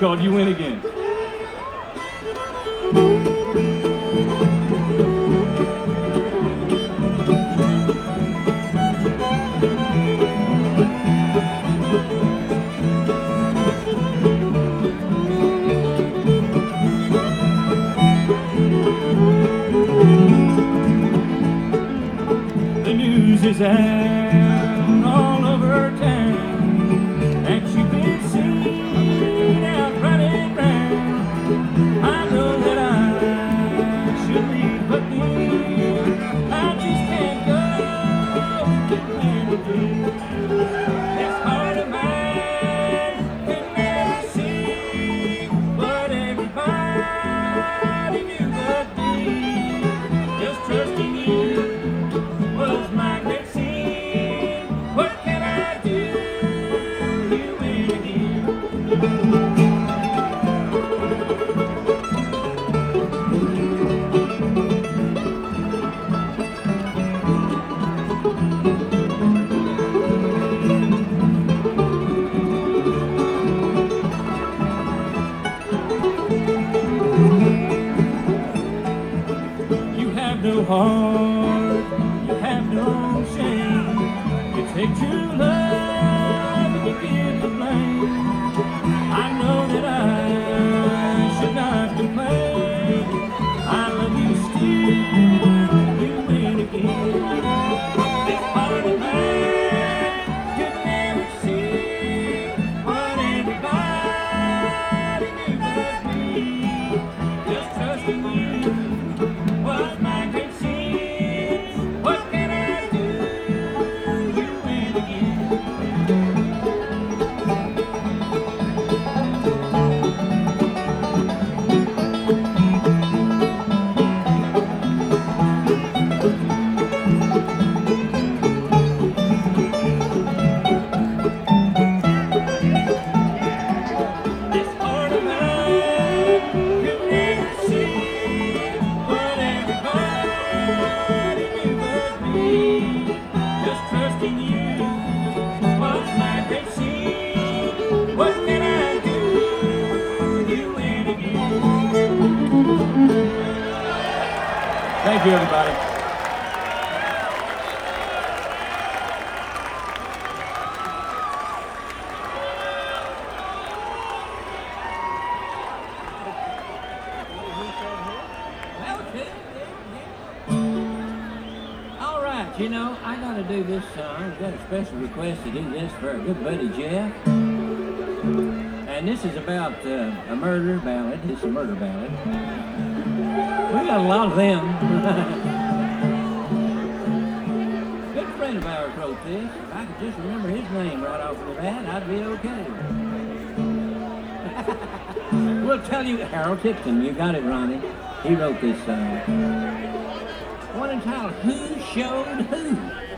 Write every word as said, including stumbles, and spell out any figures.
called You Win Again. The news is out all over town, and you've been seen out running round. I know that I should leave, but then I just can't go again. This heart of mine can never see what everybody knew but me. Just trusting you was my great sin. What can I do? You win again. You have no heart, you have no shame. You take true love and you give the blame. I know that I should not complain. I love you still, you win again. This heart of mine could never see what everybody knew but me. Just trusting you was my great sin. What can I do? You win again. This heart of mine could never see what everybody knew but me. Just trusting you was my great sin. What can I do? You win again. Thank you, everybody. All right, you know, I got to do this song. I've got a special request to do this for our good buddy Jeff. And this is about uh, a murder ballad. It's a murder ballad. We got a lot of them. Good friend of ours wrote this. If I could just remember his name right off the bat, I'd be okay. We'll tell you, Harold Tipton, you got it, Ronnie. He wrote this song. One entitled, Who Showed Who?